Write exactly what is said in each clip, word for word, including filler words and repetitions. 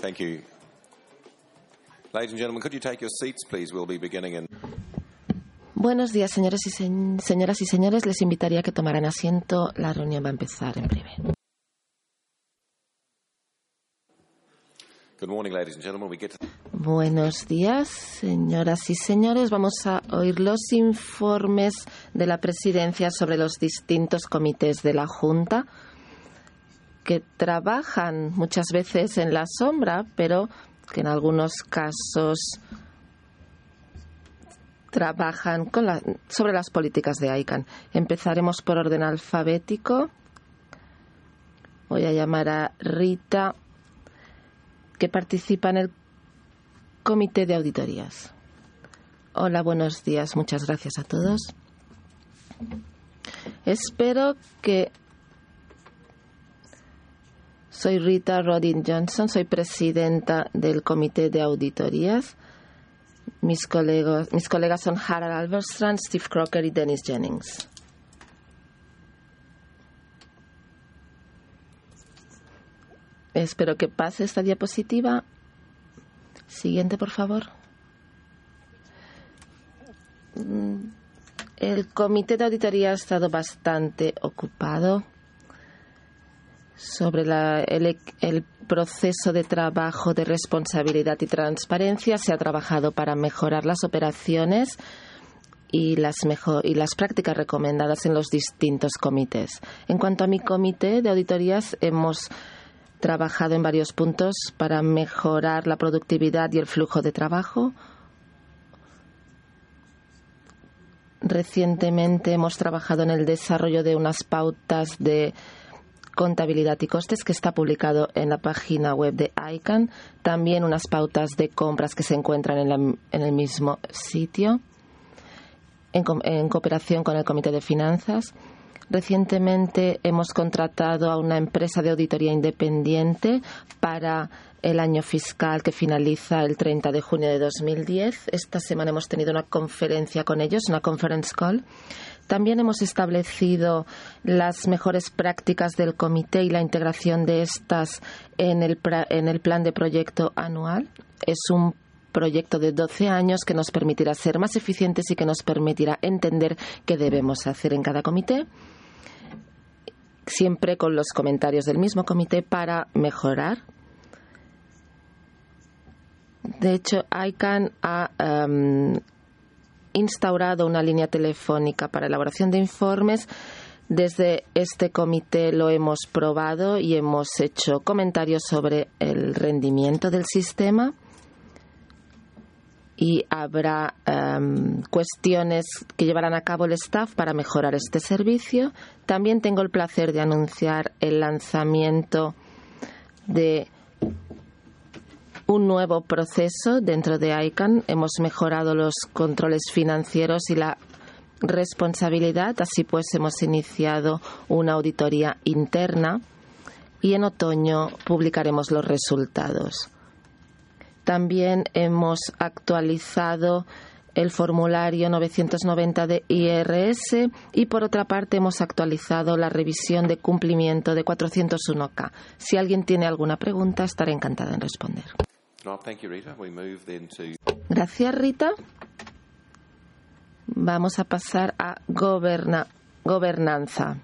Thank you. Ladies and gentlemen, could you take your seats, please? We'll be beginning in... Buenos días, señores y se señoras y señores. Les invitaría a que tomaran asiento. La reunión va a empezar en breve. Good morning, ladies and gentlemen. We get to... Buenos días, señoras y señores. Vamos a oír los informes de la Presidencia sobre los distintos comités de la Junta, que trabajan muchas veces en la sombra, pero que en algunos casos trabajan con la, sobre las políticas de I C A N. Empezaremos por orden alfabético. Voy a llamar a Rita, que participa en el Comité de Auditorías. Hola, buenos días. Muchas gracias a todos. Espero que... Soy Rita Rodin-Johnson, soy presidenta del Comité de Auditorías. Mis colegas, mis colegas son Harald Alberstrand, Steve Crocker y Dennis Jennings. Espero que pase esta diapositiva. Siguiente, por favor. El Comité de Auditoría ha estado bastante ocupado sobre la, el, el proceso de trabajo de responsabilidad y transparencia. Se ha trabajado para mejorar las operaciones y las, mejor, y las prácticas recomendadas en los distintos comités. En cuanto a mi comité de auditorías, hemos trabajado en varios puntos para mejorar la productividad y el flujo de trabajo. Recientemente hemos trabajado en el desarrollo de unas pautas de contabilidad y costes que está publicado en la página web de I C A N. También unas pautas de compras que se encuentran en, la, en el mismo sitio, en, en cooperación con el Comité de Finanzas. Recientemente hemos contratado a una empresa de auditoría independiente para el año fiscal que finaliza el treinta de junio de dos mil diez. Esta semana hemos tenido una conferencia con ellos, una conference call. También hemos establecido las mejores prácticas del comité y la integración de estas en el, en el plan de proyecto anual. Es un proyecto de doce años que nos permitirá ser más eficientes y que nos permitirá entender qué debemos hacer en cada comité, siempre con los comentarios del mismo comité para mejorar. De hecho, I C A N ha um, instaurado una línea telefónica para elaboración de informes. Desde este comité lo hemos probado y hemos hecho comentarios sobre el rendimiento del sistema. Y habrá um, cuestiones que llevarán a cabo el staff para mejorar este servicio. También tengo el placer de anunciar el lanzamiento de un nuevo proceso dentro de I C A N. Hemos mejorado los controles financieros y la responsabilidad. Así pues, hemos iniciado una auditoría interna y en otoño publicaremos los resultados. También hemos actualizado el formulario novecientos noventa de I R S y, por otra parte, hemos actualizado la revisión de cumplimiento de cuatrocientos uno K. Si alguien tiene alguna pregunta, estaré encantada en responder. No, thank you, Rita. We move then to... Gracias, Rita. Vamos a pasar a goberna, gobernanza.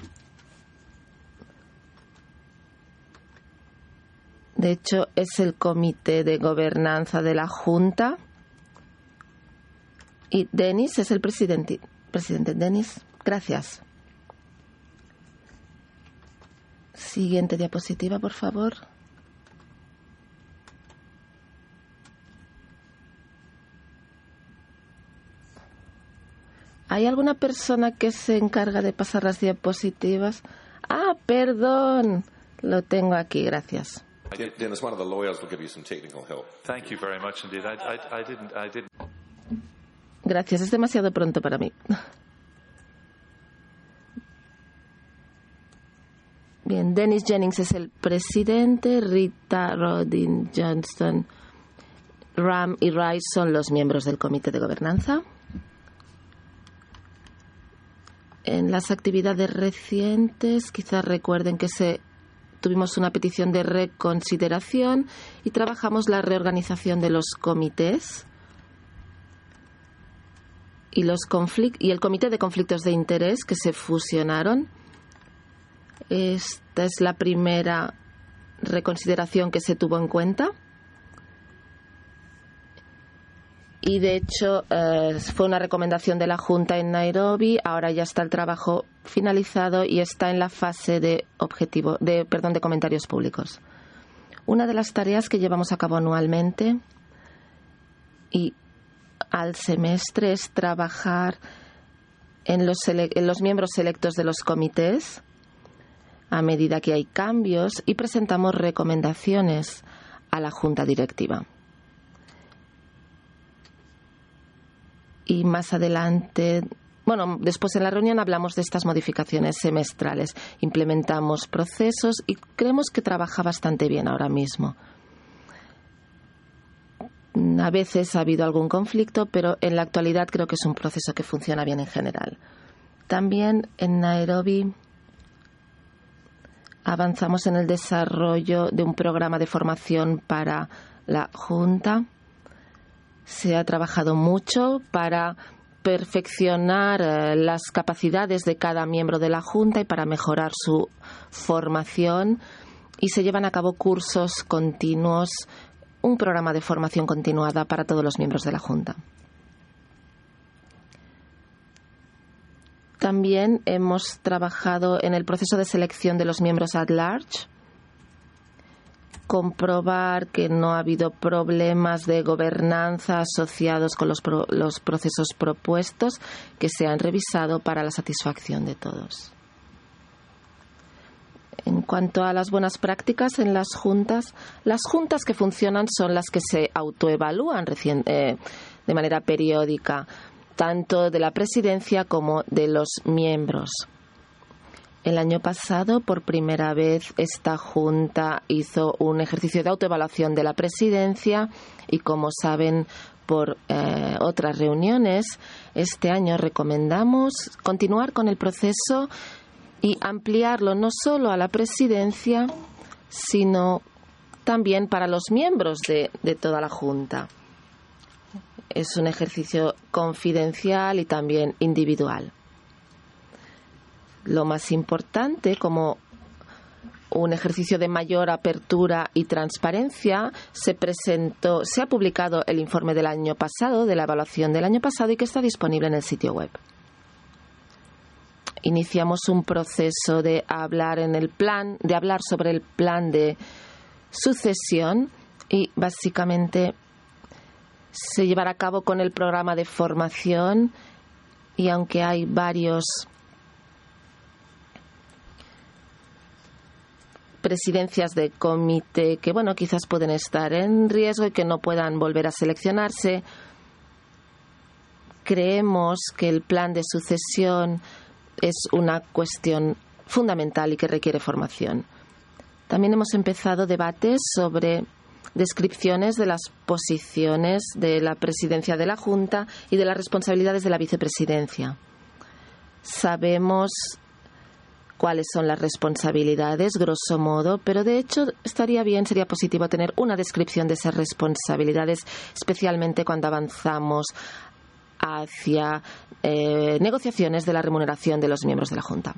De hecho, es el Comité de Gobernanza de la Junta. Y Dennis es el presidente. Presidente Dennis, gracias. Siguiente diapositiva, por favor. ¿Hay alguna persona que se encarga de pasar las diapositivas? Ah, perdón. Lo tengo aquí, gracias. Dennis, one of the lawyers will give you some technical help. Thank you very much indeed. I, I, I didn't, I didn't. Gracias, es demasiado pronto para mí. Bien, Dennis Jennings es el presidente, Rita Rodin-Johnson, Ram y Rice son los miembros del Comité de Gobernanza. En las actividades recientes, quizás recuerden que se tuvimos una petición de reconsideración y trabajamos la reorganización de los comités y, los conflic- y el Comité de Conflictos de Interés que se fusionaron. Esta es la primera reconsideración que se tuvo en cuenta. Y, de hecho, eh, fue una recomendación de la Junta en Nairobi. Ahora ya está el trabajo finalizado y está en la fase de objetivo, de, perdón, de comentarios públicos. Una de las tareas que llevamos a cabo anualmente y al semestre es trabajar en los, sele- en los miembros selectos de los comités a medida que hay cambios y presentamos recomendaciones a la Junta Directiva. Y más adelante, bueno, después en la reunión hablamos de estas modificaciones semestrales. Implementamos procesos y creemos que trabaja bastante bien ahora mismo. A veces ha habido algún conflicto, pero en la actualidad creo que es un proceso que funciona bien en general. También en Nairobi avanzamos en el desarrollo de un programa de formación para la Junta. Se ha trabajado mucho para perfeccionar eh, las capacidades de cada miembro de la Junta y para mejorar su formación, y se llevan a cabo cursos continuos, un programa de formación continuada para todos los miembros de la Junta. También hemos trabajado en el proceso de selección de los miembros at large, comprobar que no ha habido problemas de gobernanza asociados con los, pro, los procesos propuestos, que se han revisado para la satisfacción de todos. En cuanto a las buenas prácticas en las juntas, las juntas que funcionan son las que se autoevalúan recien, eh, de manera periódica, tanto de la presidencia como de los miembros. El año pasado, por primera vez, esta Junta hizo un ejercicio de autoevaluación de la presidencia y, como saben por eh, otras reuniones, este año recomendamos continuar con el proceso y ampliarlo no solo a la presidencia, sino también para los miembros de, de toda la Junta. Es un ejercicio confidencial y también individual. Lo más importante, como un ejercicio de mayor apertura y transparencia, se presentó, se ha publicado el informe del año pasado, de la evaluación del año pasado, y que está disponible en el sitio web. Iniciamos un proceso de hablar en el plan, de hablar sobre el plan de sucesión, y básicamente se llevará a cabo con el programa de formación, y aunque hay varios presidencias de comité que, bueno, quizás pueden estar en riesgo y que no puedan volver a seleccionarse, creemos que el plan de sucesión es una cuestión fundamental y que requiere formación. También hemos empezado debates sobre descripciones de las posiciones de la presidencia de la Junta y de las responsabilidades de la vicepresidencia. Sabemos cuáles son las responsabilidades, grosso modo, pero de hecho estaría bien, sería positivo tener una descripción de esas responsabilidades, especialmente cuando avanzamos hacia eh, negociaciones de la remuneración de los miembros de la Junta.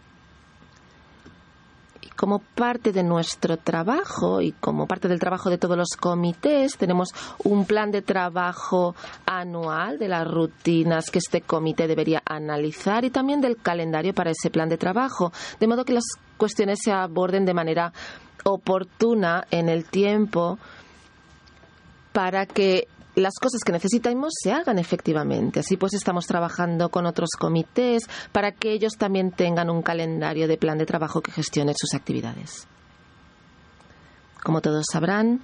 Y como parte de nuestro trabajo y como parte del trabajo de todos los comités, tenemos un plan de trabajo anual de las rutinas que este comité debería analizar y también del calendario para ese plan de trabajo, de modo que las cuestiones se aborden de manera oportuna en el tiempo para que las cosas que necesitamos se hagan efectivamente. Así pues, estamos trabajando con otros comités para que ellos también tengan un calendario de plan de trabajo que gestione sus actividades. Como todos sabrán,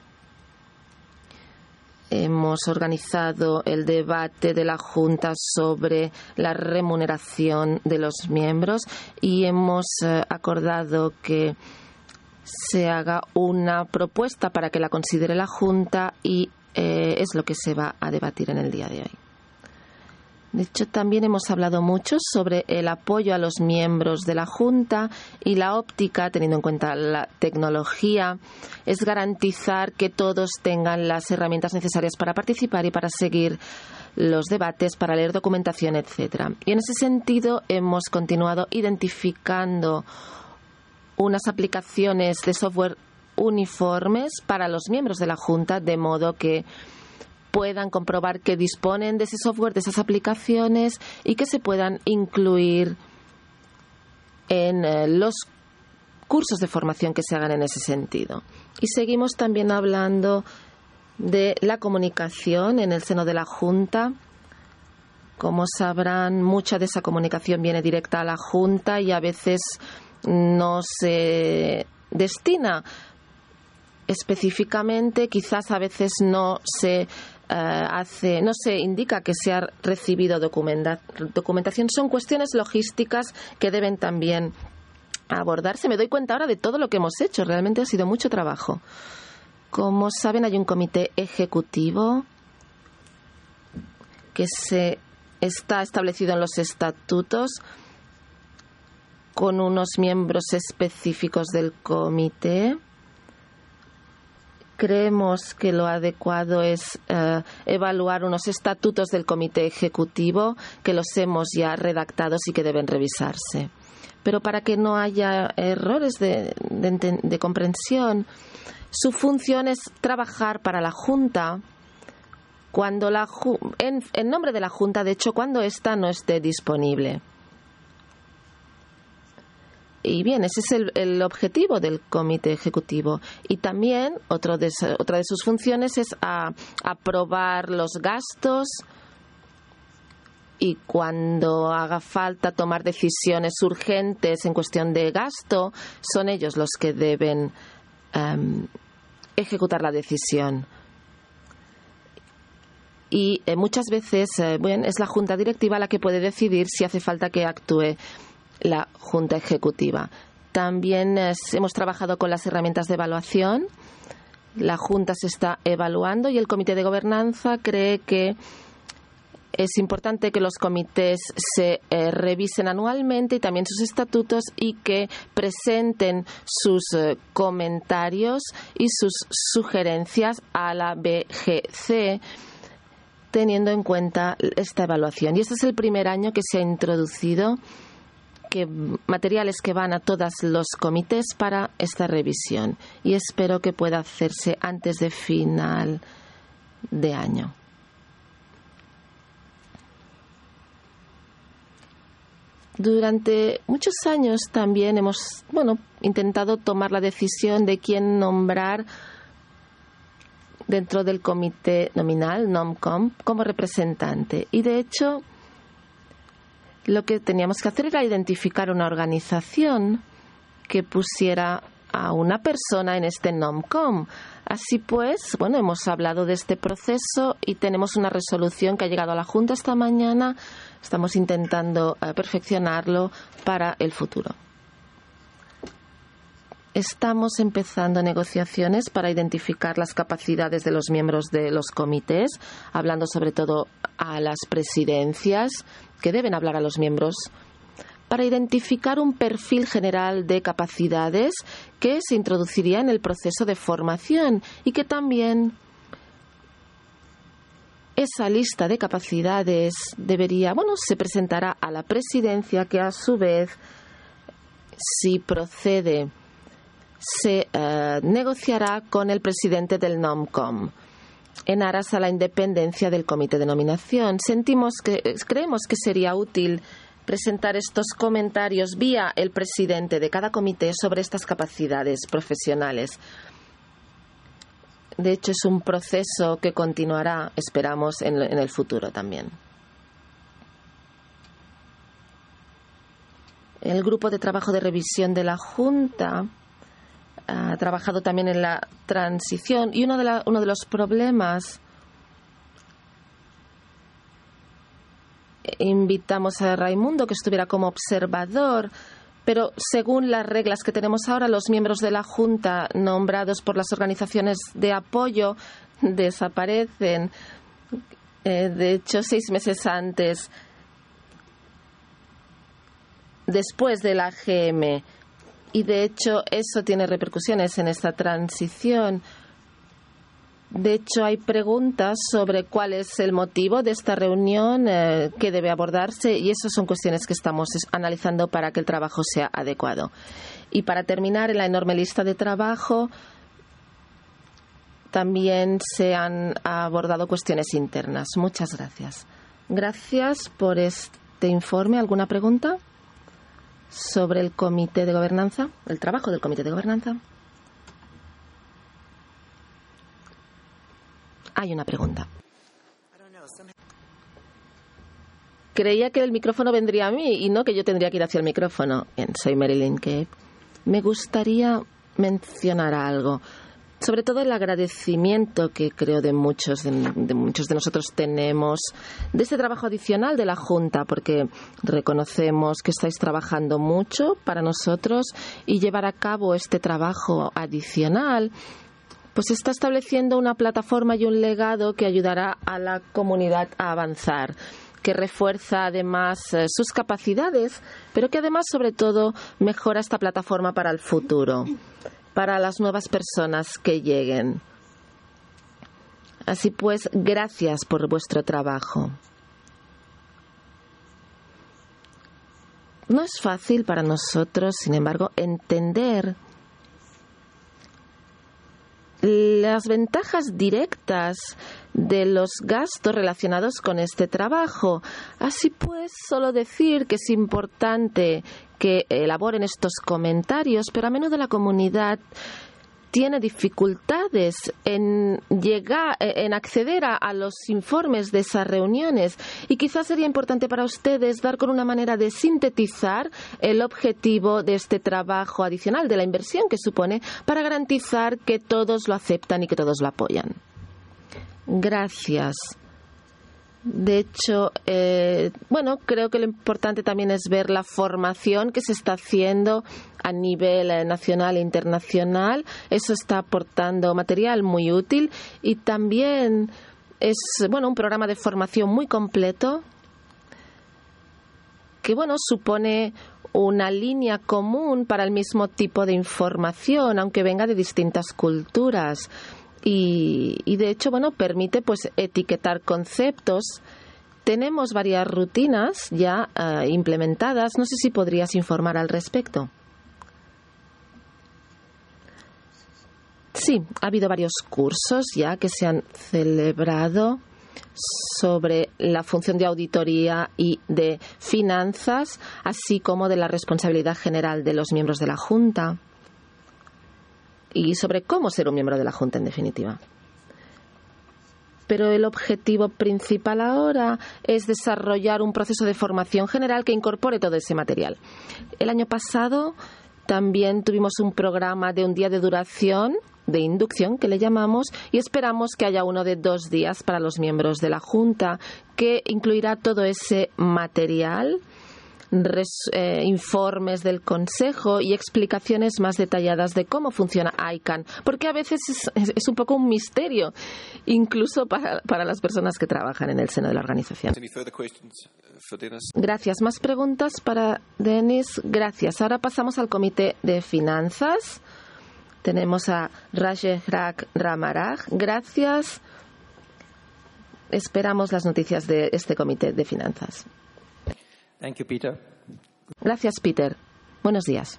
hemos organizado el debate de la Junta sobre la remuneración de los miembros y hemos eh, acordado que se haga una propuesta para que la considere la Junta y Eh, es lo que se va a debatir en el día de hoy. De hecho, también hemos hablado mucho sobre el apoyo a los miembros de la Junta y la óptica, teniendo en cuenta la tecnología, es garantizar que todos tengan las herramientas necesarias para participar y para seguir los debates, para leer documentación, etcétera. Y en ese sentido hemos continuado identificando unas aplicaciones de software uniformes para los miembros de la Junta, de modo que puedan comprobar que disponen de ese software, de esas aplicaciones, y que se puedan incluir en eh, los cursos de formación que se hagan en ese sentido. Y seguimos también hablando de la comunicación en el seno de la Junta. Como sabrán, mucha de esa comunicación viene directa a la Junta y a veces no se destina específicamente, quizás a veces no se uh, hace, no se indica que se ha recibido documenta, documentación. Son cuestiones logísticas que deben también abordarse. Me doy cuenta ahora de todo lo que hemos hecho. Realmente ha sido mucho trabajo. Como saben, hay un comité ejecutivo que se está establecido en los estatutos con unos miembros específicos del comité. Creemos que lo adecuado es uh, evaluar unos estatutos del comité ejecutivo que los hemos ya redactados y que deben revisarse. Pero para que no haya errores de, de, de comprensión, su función es trabajar para la Junta cuando la, en, en nombre de la Junta, de hecho, cuando ésta no esté disponible. Y bien, ese es el, el objetivo del comité ejecutivo. Y también otro de, otra de sus funciones es a, aprobar los gastos, y cuando haga falta tomar decisiones urgentes en cuestión de gasto, son ellos los que deben um, ejecutar la decisión. Y eh, muchas veces eh, bien, es la Junta Directiva la que puede decidir si hace falta que actúe la Junta Ejecutiva. También eh, hemos trabajado con las herramientas de evaluación. La Junta se está evaluando y el Comité de Gobernanza cree que es importante que los comités se eh, revisen anualmente y también sus estatutos, y que presenten sus eh, comentarios y sus sugerencias a la B G C, teniendo en cuenta esta evaluación. Y este es el primer año que se ha introducido que materiales que van a todos los comités para esta revisión, y espero que pueda hacerse antes de final de año. Durante muchos años también hemos bueno, intentado tomar la decisión de quién nombrar dentro del comité nominal, NOMCOM, como representante. Y de hecho, lo que teníamos que hacer era identificar una organización que pusiera a una persona en este NOMCOM. Así pues, bueno, hemos hablado de este proceso y tenemos una resolución que ha llegado a la Junta esta mañana. Estamos intentando uh, perfeccionarlo para el futuro. Estamos empezando negociaciones para identificar las capacidades de los miembros de los comités, hablando sobre todo a las presidencias, que deben hablar a los miembros, para identificar un perfil general de capacidades que se introduciría en el proceso de formación, y que también esa lista de capacidades debería, bueno, se presentará a la presidencia, que a su vez, si procede, se uh, negociará con el presidente del NOMCOM en aras a la independencia del comité de nominación. Sentimos que, creemos que sería útil presentar estos comentarios vía el presidente de cada comité sobre estas capacidades profesionales. De hecho, es un proceso que continuará, esperamos, en, en el futuro también. El grupo de trabajo de revisión de la Junta ha trabajado también en la transición, y uno de, la, uno de los problemas, invitamos a Raimundo que estuviera como observador, pero según las reglas que tenemos ahora, los miembros de la Junta nombrados por las organizaciones de apoyo desaparecen. Eh, de hecho, seis meses antes, después de la G M, y de hecho eso tiene repercusiones en esta transición. De hecho, hay preguntas sobre cuál es el motivo de esta reunión, eh, qué debe abordarse, y esas son cuestiones que estamos analizando para que el trabajo sea adecuado. Y para terminar, en la enorme lista de trabajo también se han abordado cuestiones internas. Muchas gracias. Gracias por este informe. ¿Alguna pregunta sobre el comité de gobernanza, el trabajo del comité de gobernanza? Hay una pregunta. Creía que el micrófono vendría a mí y no que yo tendría que ir hacia el micrófono. Bien, soy Marilyn Cape. Me gustaría mencionar algo, sobre todo el agradecimiento que creo de muchos de, de muchos de nosotros tenemos de este trabajo adicional de la Junta, porque reconocemos que estáis trabajando mucho para nosotros y llevar a cabo este trabajo adicional pues está estableciendo una plataforma y un legado que ayudará a la comunidad a avanzar, que refuerza además eh, sus capacidades, pero que además, sobre todo, mejora esta plataforma para el futuro, para las nuevas personas que lleguen. Así pues, gracias por vuestro trabajo. No es fácil para nosotros, sin embargo, entender las ventajas directas de los gastos relacionados con este trabajo. Así pues, solo decir que es importante que elaboren estos comentarios, pero a menudo la comunidad tiene dificultades en llegar, en acceder a, a los informes de esas reuniones, y quizás sería importante para ustedes dar con una manera de sintetizar el objetivo de este trabajo adicional, de la inversión que supone, para garantizar que todos lo aceptan y que todos lo apoyan. Gracias. De hecho, eh, bueno, creo que lo importante también es ver la formación que se está haciendo a nivel eh, nacional e internacional. Eso está aportando material muy útil y también es, bueno, un programa de formación muy completo que, bueno, supone una línea común para el mismo tipo de información, aunque venga de distintas culturas. Y, y de hecho, bueno, permite pues etiquetar conceptos. Tenemos varias rutinas ya uh, implementadas. No sé si podrías informar al respecto. Sí, ha habido varios cursos ya que se han celebrado sobre la función de auditoría y de finanzas, así como de la responsabilidad general de los miembros de la Junta, y sobre cómo ser un miembro de la Junta, en definitiva. Pero el objetivo principal ahora es desarrollar un proceso de formación general que incorpore todo ese material. El año pasado también tuvimos un programa de un día de duración, de inducción, que le llamamos, y esperamos que haya uno de dos días para los miembros de la Junta, que incluirá todo ese material, Res, eh, informes del Consejo y explicaciones más detalladas de cómo funciona I C A N, porque a veces es, es, es un poco un misterio, incluso para, para las personas que trabajan en el seno de la organización. Gracias. ¿Más preguntas para Denis? Gracias. Ahora pasamos al Comité de Finanzas. Tenemos a Rajeshrak Ramaraj. Gracias. Esperamos las noticias de este Comité de Finanzas. Thank you, Peter. Gracias, Peter. Buenos días.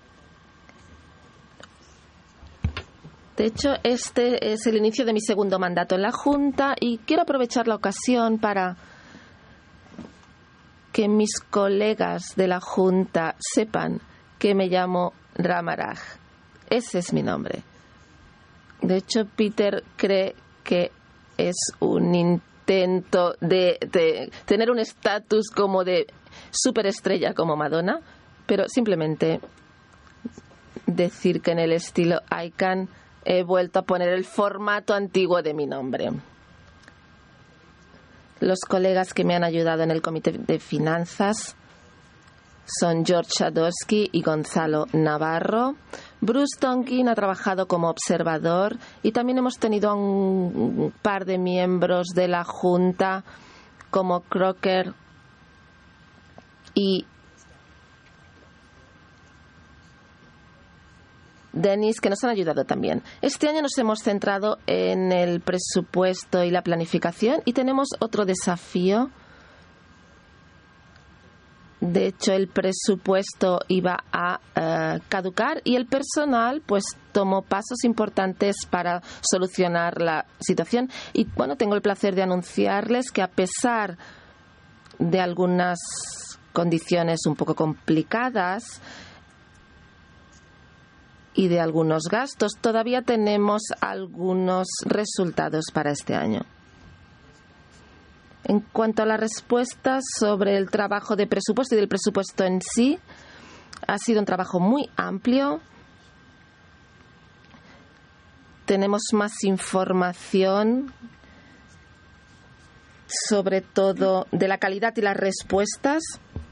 De hecho, este es el inicio de mi segundo mandato en la Junta y quiero aprovechar la ocasión para que mis colegas de la Junta sepan que me llamo Ramaraj. Ese es mi nombre. De hecho, Peter cree que es un intento de, de tener un estatus como de superestrella como Madonna, pero simplemente decir que en el estilo I C A N he vuelto a poner el formato antiguo de mi nombre. Los colegas que me han ayudado en el Comité de Finanzas son George Sadowski y Gonzalo Navarro. Bruce Tonkin ha trabajado como observador y también hemos tenido a un par de miembros de la Junta como Crocker y Dennis, que nos han ayudado también. Este año nos hemos centrado en el presupuesto y la planificación y tenemos otro desafío. De hecho, el presupuesto iba a uh, caducar y el personal pues tomó pasos importantes para solucionar la situación. Y bueno, tengo el placer de anunciarles que a pesar de algunas condiciones un poco complicadas y de algunos gastos, todavía tenemos algunos resultados para este año. En cuanto a la respuesta sobre el trabajo de presupuesto y del presupuesto en sí, ha sido un trabajo muy amplio. Tenemos más información, sobre todo de la calidad y las respuestas.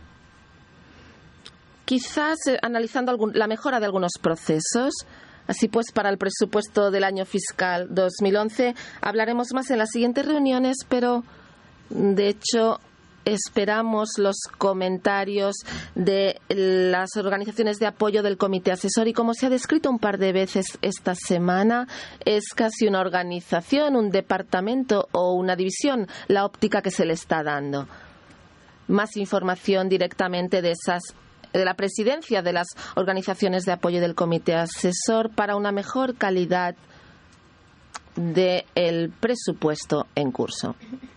Quizás eh, analizando algún, la mejora de algunos procesos. Así pues, para el presupuesto del año fiscal dos mil once hablaremos más en las siguientes reuniones, pero de hecho esperamos los comentarios de las organizaciones de apoyo del comité asesor y, como se ha descrito un par de veces esta semana, es casi una organización, un departamento o una división la óptica que se le está dando. Más información directamente de esas de la presidencia de las organizaciones de apoyo del comité asesor para una mejor calidad del presupuesto en curso.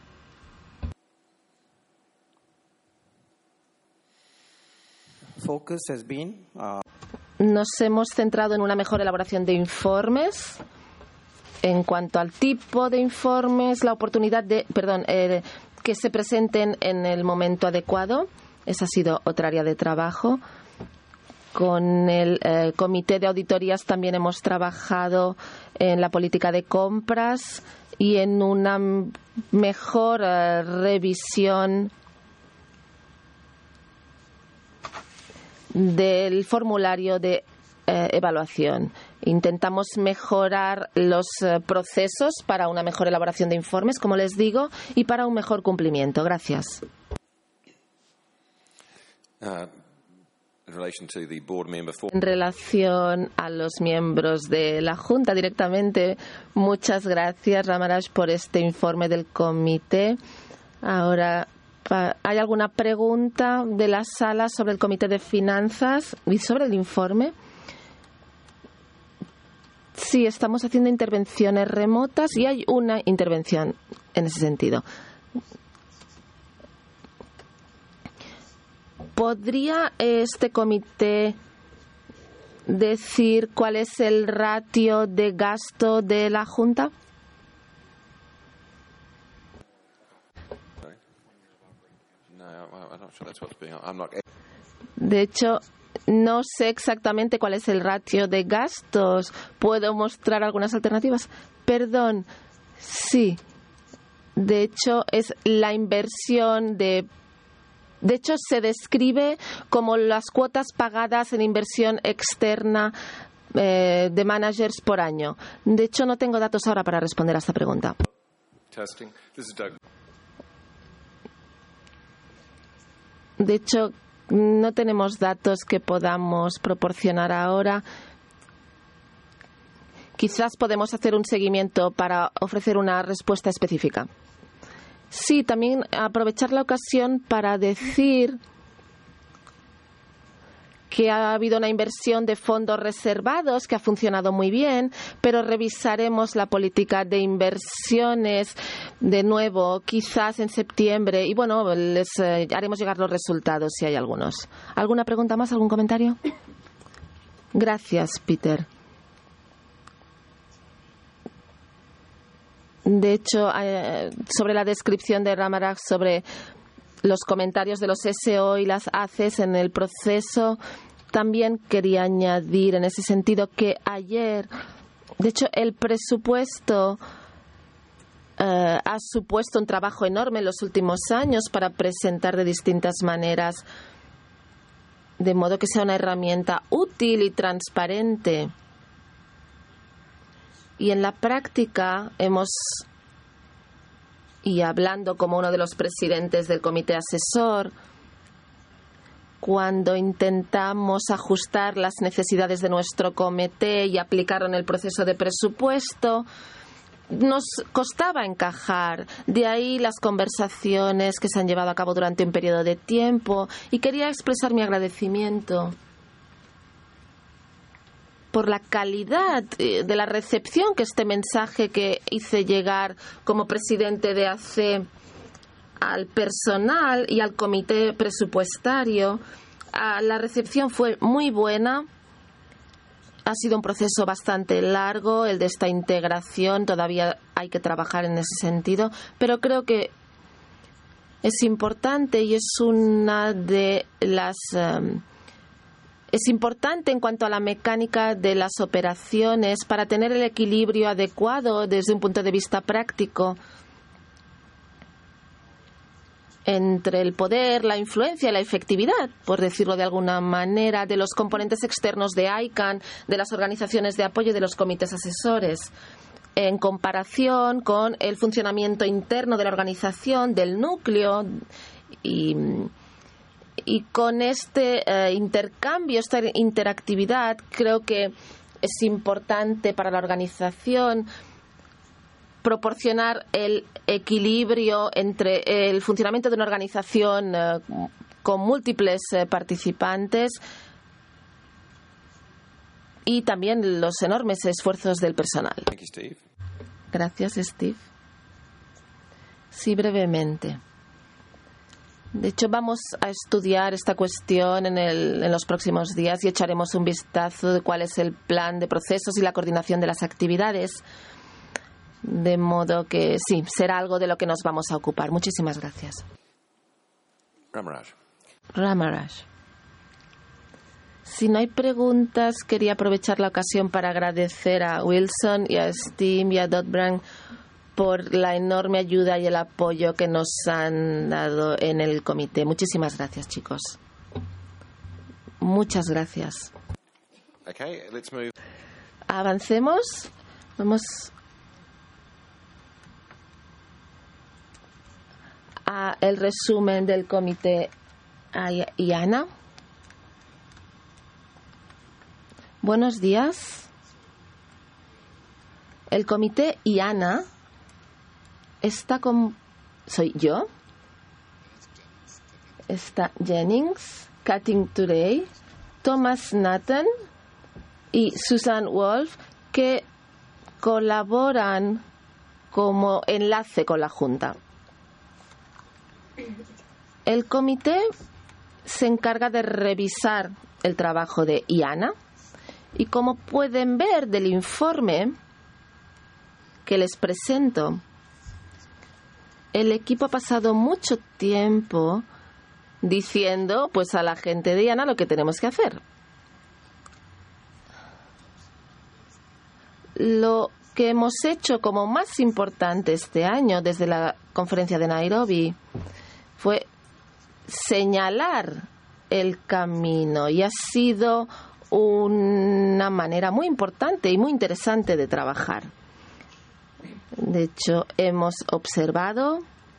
Focus has been, uh... Nos hemos centrado en una mejor elaboración de informes. En cuanto al tipo de informes, la oportunidad de, perdón, eh, que se presenten en el momento adecuado. Esa ha sido otra área de trabajo. Con el eh, comité de auditorías también hemos trabajado en la política de compras y en una mejor eh, revisión del formulario de eh, evaluación. Intentamos mejorar los eh, procesos para una mejor elaboración de informes, como les digo, y para un mejor cumplimiento. Gracias. Uh, in relation to the board member for- En relación a los miembros de la Junta directamente, muchas gracias, Ramaraj, por este informe del comité. Ahora, ¿hay alguna pregunta de la sala sobre el comité de finanzas y sobre el informe? Sí, estamos haciendo intervenciones remotas y hay una intervención en ese sentido. ¿Podría este comité decir cuál es el ratio de gasto de la Junta? De hecho, no sé exactamente cuál es el ratio de gastos. ¿Puedo mostrar algunas alternativas? Perdón, sí. De hecho, es la inversión de... De hecho, se describe como las cuotas pagadas en inversión externa eh, de managers por año. De hecho, no tengo datos ahora para responder a esta pregunta. Testing. This is Doug. De hecho, no tenemos datos que podamos proporcionar ahora. Quizás podemos hacer un seguimiento para ofrecer una respuesta específica. Sí, también aprovechar la ocasión para decir que ha habido una inversión de fondos reservados que ha funcionado muy bien, pero revisaremos la política de inversiones de nuevo, quizás en septiembre, y bueno, les eh, haremos llegar los resultados si hay algunos. ¿Alguna pregunta más? ¿Algún comentario? Gracias, Peter. De hecho, eh, sobre la descripción de Ramaraj sobre los comentarios de los S O y las A C Es en el proceso, también quería añadir en ese sentido que ayer, de hecho, el presupuesto eh, ha supuesto un trabajo enorme en los últimos años para presentar de distintas maneras de modo que sea una herramienta útil y transparente. Y en la práctica hemos, y hablando como uno de los presidentes del comité asesor, cuando intentamos ajustar las necesidades de nuestro comité y aplicarlo en el proceso de presupuesto, nos costaba encajar. De ahí las conversaciones que se han llevado a cabo durante un periodo de tiempo, y quería expresar mi agradecimiento por la calidad de la recepción que este mensaje que hice llegar como presidente de A C E al personal y al comité presupuestario. La recepción fue muy buena. Ha sido un proceso bastante largo el de esta integración. Todavía hay que trabajar en ese sentido, pero creo que es importante y es una de las um, es importante en cuanto a la mecánica de las operaciones para tener el equilibrio adecuado desde un punto de vista práctico entre el poder, la influencia y la efectividad, por decirlo de alguna manera, de los componentes externos de ICANN, de las organizaciones de apoyo y de los comités asesores, en comparación con el funcionamiento interno de la organización, del núcleo, y, y con este eh, intercambio, esta interactividad, creo que es importante para la organización proporcionar el equilibrio entre el funcionamiento de una organización eh, con múltiples eh, participantes y también los enormes esfuerzos del personal. Thank you, Steve. Gracias, Steve. Sí, brevemente. De hecho, vamos a estudiar esta cuestión en, el, en los próximos días y echaremos un vistazo de cuál es el plan de procesos y la coordinación de las actividades. De modo que sí, será algo de lo que nos vamos a ocupar. Muchísimas gracias. Ramaraj. Ramaraj. Si no hay preguntas, quería aprovechar la ocasión para agradecer a Wilson y a Steve y a Dodd-Brand por la enorme ayuda y el apoyo que nos han dado en el comité. Muchísimas gracias, chicos. Muchas gracias. Okay, let's move. Avancemos. Vamos a el resumen del comité I A N A. Buenos días. El comité I A N A está con... Soy yo. Está Jennings, Katin Turey, Thomas Nathan y Susan Wolf, que colaboran como enlace con la Junta. El comité se encarga de revisar el trabajo de I A N A y, como pueden ver del informe que les presento, el equipo ha pasado mucho tiempo diciendo pues a la gente de I A N A lo que tenemos que hacer. Lo que hemos hecho como más importante este año desde la conferencia de Nairobi fue señalar el camino, y ha sido una manera muy importante y muy interesante de trabajar. De hecho, hemos observado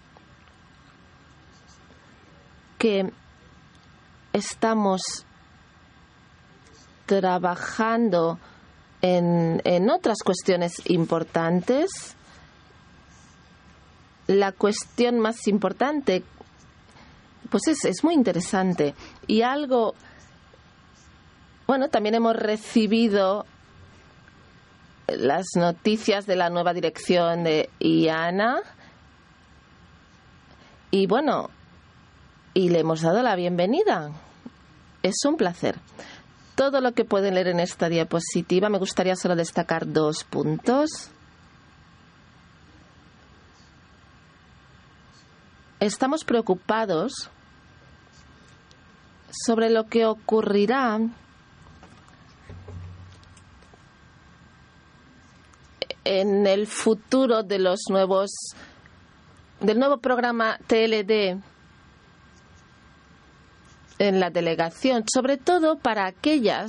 que estamos trabajando en, en otras cuestiones importantes. La cuestión más importante pues es, es muy interesante. Y algo, bueno, también hemos recibido las noticias de la nueva dirección de I A N A y bueno, y le hemos dado la bienvenida. Es un placer. Todo lo que pueden leer en esta diapositiva, me gustaría solo destacar dos puntos. Estamos preocupados sobre lo que ocurrirá en el futuro de los nuevos del nuevo programa T L D en la delegación, sobre todo para aquellas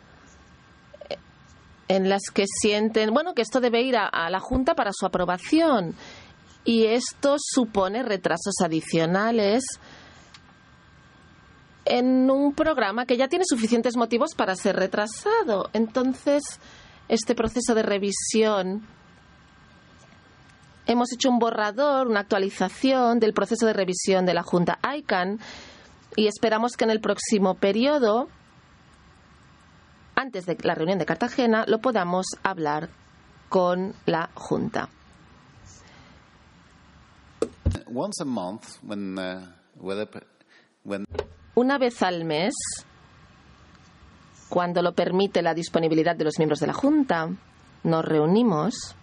en las que sienten, bueno, que esto debe ir a, a la Junta para su aprobación. Y esto supone retrasos adicionales en un programa que ya tiene suficientes motivos para ser retrasado. Entonces, este proceso de revisión, hemos hecho un borrador, una actualización del proceso de revisión de la Junta I C A N y esperamos que en el próximo periodo, antes de la reunión de Cartagena, lo podamos hablar con la Junta. Once a month, when, uh, whether, when... Una vez al mes, cuando lo permite la disponibilidad de los miembros de la Junta, nos reunimos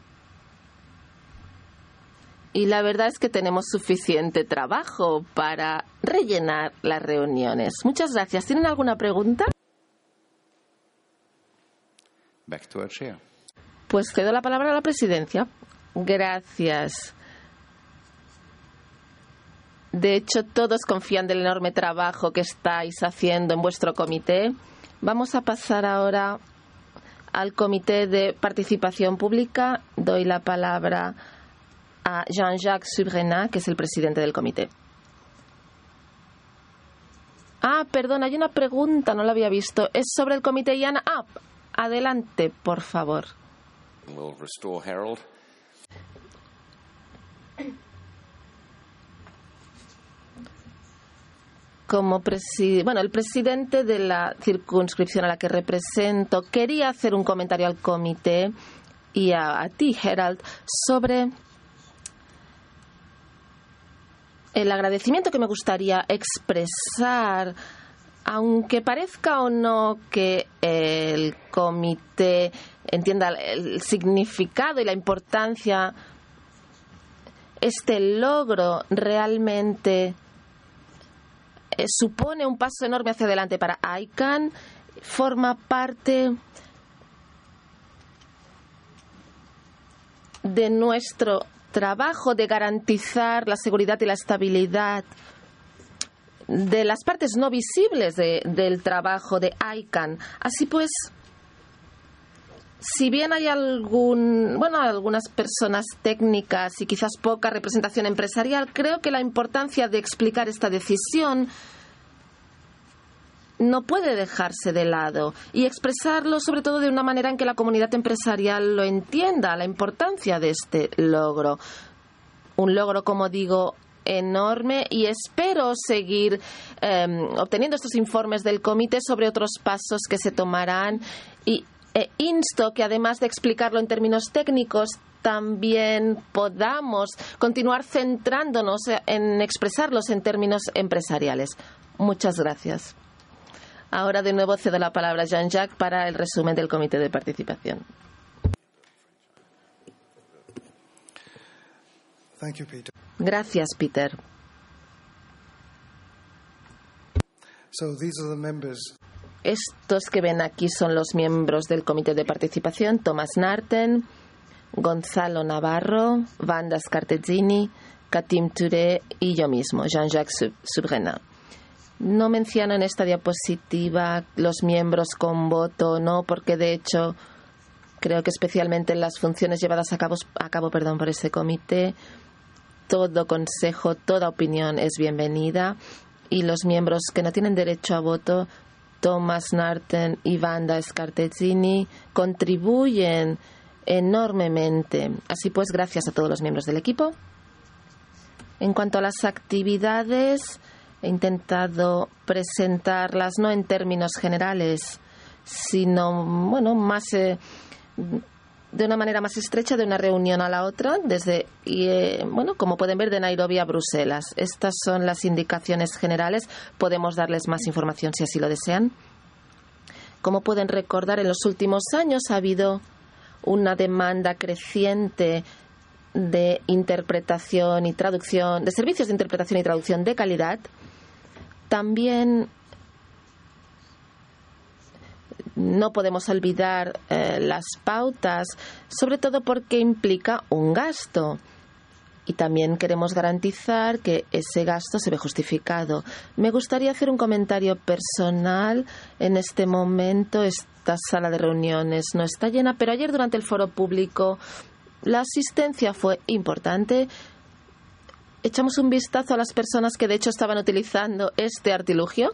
y la verdad es que tenemos suficiente trabajo para rellenar las reuniones. Muchas gracias. ¿Tienen alguna pregunta? Back to our chair. Pues cedo la palabra a la presidencia. Gracias. De hecho, todos confían del enorme trabajo que estáis haciendo en vuestro comité. Vamos a pasar ahora al Comité de Participación Pública. Doy la palabra a Jean-Jacques Subrenat, que es el presidente del comité. Ah, perdón, hay una pregunta, no la había visto. Es sobre el comité I A N. Ah, adelante, por favor. We'll restore Harold. Como presi- bueno, el presidente de la circunscripción a la que represento quería hacer un comentario al comité y a, a ti, Harold, sobre el agradecimiento que me gustaría expresar, aunque parezca o no que el comité entienda el significado y la importancia, este logro realmente eh, supone un paso enorme hacia adelante para I C A N, forma parte de nuestro trabajo de garantizar la seguridad y la estabilidad de las partes no visibles de, del trabajo de I C A N. Así pues, si bien hay algún, bueno, algunas personas técnicas y quizás poca representación empresarial, creo que la importancia de explicar esta decisión no puede dejarse de lado y expresarlo sobre todo de una manera en que la comunidad empresarial lo entienda, la importancia de este logro. Un logro, como digo, enorme, y espero seguir eh, obteniendo estos informes del comité sobre otros pasos que se tomarán y e insto que, además de explicarlo en términos técnicos, también podamos continuar centrándonos en expresarlos en términos empresariales. Muchas gracias. Ahora de nuevo cedo la palabra a Jean-Jacques para el resumen del comité de participación. Thank you, Peter. Gracias, Peter. So these are the members. Estos que ven aquí son los miembros del comité de participación: Thomas Narten, Gonzalo Navarro, Wanda Scartezzini, Katim Touré y yo mismo, Jean-Jacques Subrenat. No menciono en esta diapositiva los miembros con voto, no, porque de hecho creo que especialmente en las funciones llevadas a cabo, a cabo perdón, por ese comité, todo consejo, toda opinión es bienvenida, y los miembros que no tienen derecho a voto, Thomas Narten y Wanda Scartezzini, contribuyen enormemente. Así pues, gracias a todos los miembros del equipo. En cuanto a las actividades, he intentado presentarlas no en términos generales, sino, bueno, más eh, de una manera más estrecha, de una reunión a la otra, desde, y, eh, bueno, como pueden ver, de Nairobi a Bruselas. Estas son las indicaciones generales. Podemos darles más información si así lo desean. Como pueden recordar, en los últimos años ha habido una demanda creciente de interpretación y traducción, de servicios de interpretación y traducción de calidad. También no podemos olvidar eh, las pautas, sobre todo porque implica un gasto. y también queremos garantizar que ese gasto se ve justificado. Me gustaría hacer un comentario personal. En este momento esta sala de reuniones no está llena, pero ayer durante el foro público la asistencia fue importante. Echamos un vistazo a las personas que de hecho estaban utilizando este artilugio.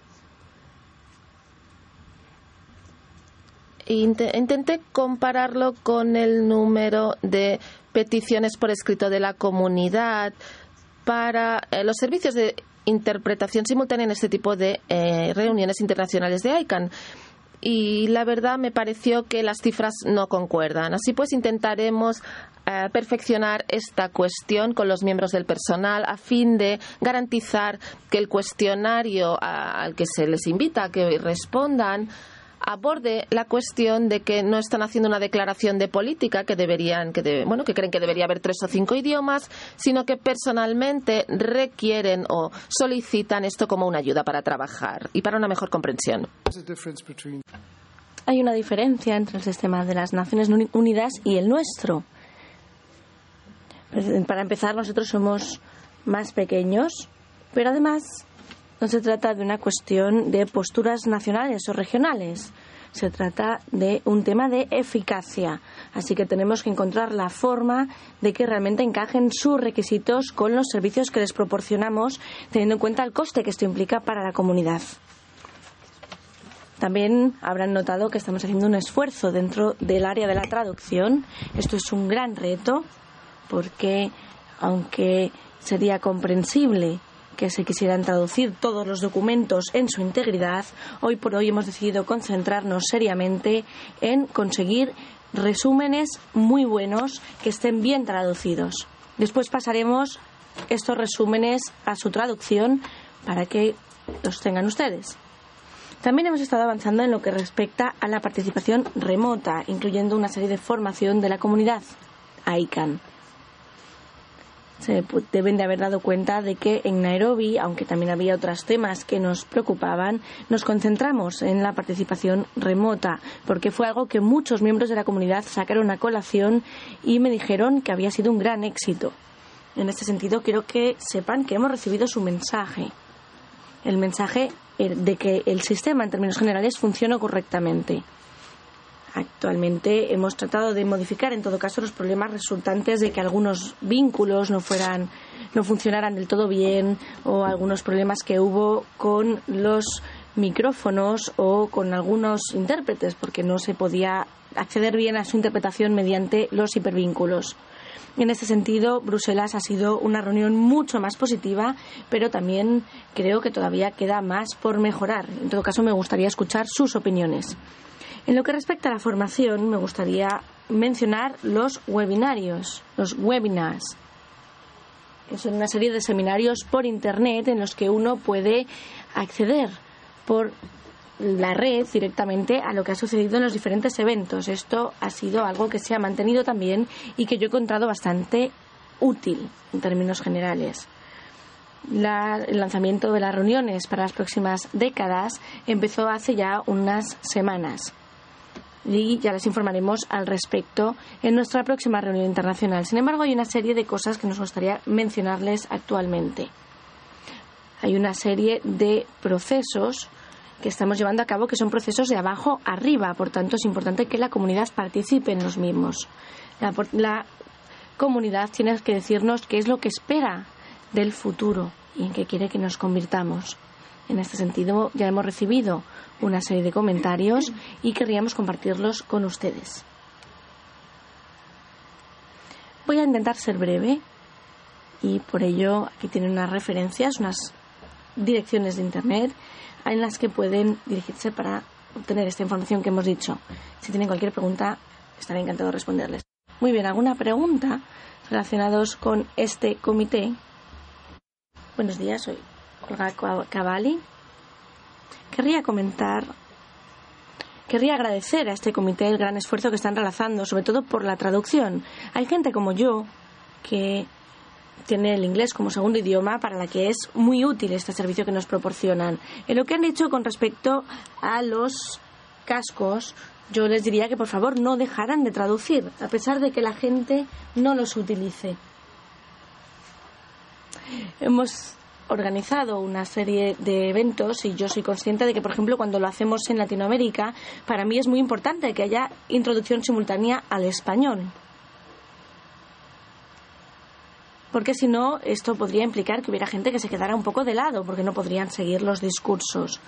Intenté compararlo con el número de peticiones por escrito de la comunidad para eh, los servicios de interpretación simultánea en este tipo de eh, reuniones internacionales de ICANN. Y la verdad me pareció que las cifras no concuerdan. Así pues intentaremos eh, perfeccionar esta cuestión con los miembros del personal a fin de garantizar que el cuestionario a, al que se les invita a que respondan aborde la cuestión de que no están haciendo una declaración de política que deberían, que debe, bueno, que creen que debería haber tres o cinco idiomas, sino que personalmente requieren o solicitan esto como una ayuda para trabajar y para una mejor comprensión. Hay una diferencia entre el sistema de las Naciones Unidas y el nuestro. Para empezar, nosotros somos más pequeños, pero además no se trata de una cuestión de posturas nacionales o regionales. Se trata de un tema de eficacia. Así que tenemos que encontrar la forma de que realmente encajen sus requisitos con los servicios que les proporcionamos, teniendo en cuenta el coste que esto implica para la comunidad. También habrán notado que estamos haciendo un esfuerzo dentro del área de la traducción. Esto es un gran reto porque, aunque sería comprensible que se quisieran traducir todos los documentos en su integridad, hoy por hoy hemos decidido concentrarnos seriamente en conseguir resúmenes muy buenos que estén bien traducidos. Después pasaremos estos resúmenes a su traducción para que los tengan ustedes. También hemos estado avanzando en lo que respecta a la participación remota, incluyendo una serie de formación de la comunidad ICANN. Se deben de haber dado cuenta de que en Nairobi, aunque también había otros temas que nos preocupaban, nos concentramos en la participación remota, porque fue algo que muchos miembros de la comunidad sacaron a colación y me dijeron que había sido un gran éxito. En este sentido, quiero que sepan que hemos recibido su mensaje. El mensaje de que el sistema, en términos generales, funciona correctamente. Actualmente hemos tratado de modificar, en todo caso, los problemas resultantes de que algunos vínculos no fueran, no funcionaran del todo bien, o algunos problemas que hubo con los micrófonos o con algunos intérpretes, porque no se podía acceder bien a su interpretación mediante los hipervínculos. En este sentido, Bruselas ha sido una reunión mucho más positiva, pero también creo que todavía queda más por mejorar. En todo caso, me gustaría escuchar sus opiniones. En lo que respecta a la formación, me gustaría mencionar los webinarios, los webinars. Son una serie de seminarios por Internet en los que uno puede acceder por la red directamente a lo que ha sucedido en los diferentes eventos. Esto ha sido algo que se ha mantenido también y que yo he encontrado bastante útil en términos generales. La, el lanzamiento de las reuniones para las próximas décadas empezó hace ya unas semanas. Y ya les informaremos al respecto en nuestra próxima reunión internacional. Sin embargo, hay una serie de cosas que nos gustaría mencionarles actualmente. Hay una serie de procesos que estamos llevando a cabo que son procesos de abajo arriba. Por tanto, es importante que la comunidad participe en los mismos. La, la comunidad tiene que decirnos qué es lo que espera del futuro y en qué quiere que nos convirtamos. En este sentido, ya hemos recibido una serie de comentarios y querríamos compartirlos con ustedes. Voy a intentar ser breve y por ello aquí tienen unas referencias, unas direcciones de Internet en las que pueden dirigirse para obtener esta información que hemos dicho. Si tienen cualquier pregunta, estaré encantado de responderles. Muy bien, ¿alguna pregunta relacionados con este comité? Buenos días, soy Olga Cavalli. Querría comentar, querría agradecer a este comité el gran esfuerzo que están realizando, sobre todo por la traducción. Hay gente como yo que tiene el inglés como segundo idioma, para la que es muy útil este servicio que nos proporcionan. En lo que han dicho con respecto a los cascos, yo les diría que por favor no dejaran de traducir, a pesar de que la gente no los utilice. hemos organizado una serie de eventos y yo soy consciente de que, por ejemplo, cuando lo hacemos en Latinoamérica, para mí es muy importante que haya introducción simultánea al español. Porque si no, esto podría implicar que hubiera gente que se quedara un poco de lado, porque no podrían seguir los discursos.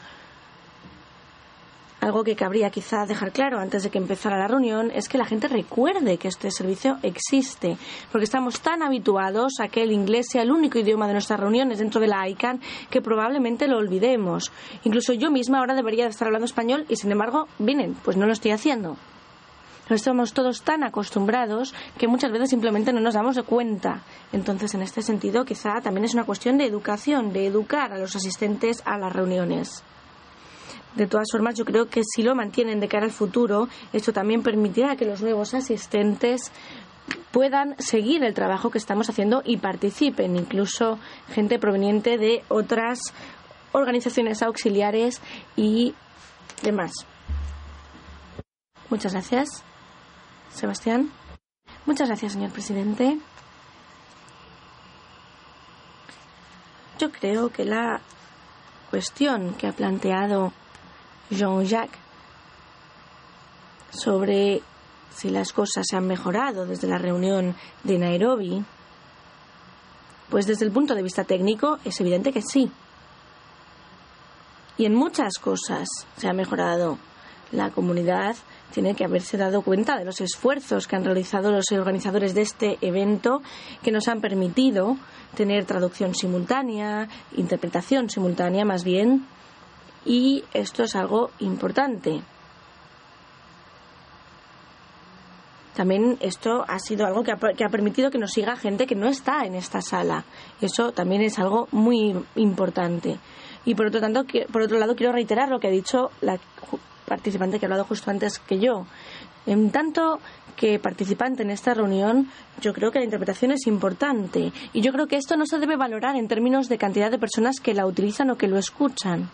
Algo que cabría quizá dejar claro antes de que empezara la reunión es que la gente recuerde que este servicio existe, porque estamos tan habituados a que el inglés sea el único idioma de nuestras reuniones dentro de la I C A N que probablemente lo olvidemos. Incluso yo misma ahora debería de estar hablando español y, sin embargo, vienen, pues no lo estoy haciendo. Pero estamos todos tan acostumbrados que muchas veces simplemente no nos damos de cuenta. Entonces, en este sentido, quizá también es una cuestión de educación, de educar a los asistentes a las reuniones. De todas formas, yo creo que si lo mantienen de cara al futuro, esto también permitirá que los nuevos asistentes puedan seguir el trabajo que estamos haciendo y participen, incluso gente proveniente de otras organizaciones auxiliares y demás. Muchas gracias, Sebastián. Muchas gracias, señor presidente. Yo creo que la cuestión que ha planteado Jean-Jacques sobre si las cosas se han mejorado desde la reunión de Nairobi, pues desde el punto de vista técnico es evidente que sí. Y en muchas cosas se ha mejorado. La comunidad tiene que haberse dado cuenta de los esfuerzos que han realizado los organizadores de este evento, que nos han permitido tener traducción simultánea, interpretación simultánea más bien, y esto es algo importante. También esto ha sido algo que ha, que ha permitido que nos siga gente que no está en esta sala. Eso también es algo muy importante. Y por otro tanto, que, por otro lado, quiero reiterar lo que ha dicho la participante que ha hablado justo antes que yo. En tanto que participante en esta reunión, yo creo que la interpretación es importante. Y yo creo que esto no se debe valorar en términos de cantidad de personas que la utilizan o que lo escuchan.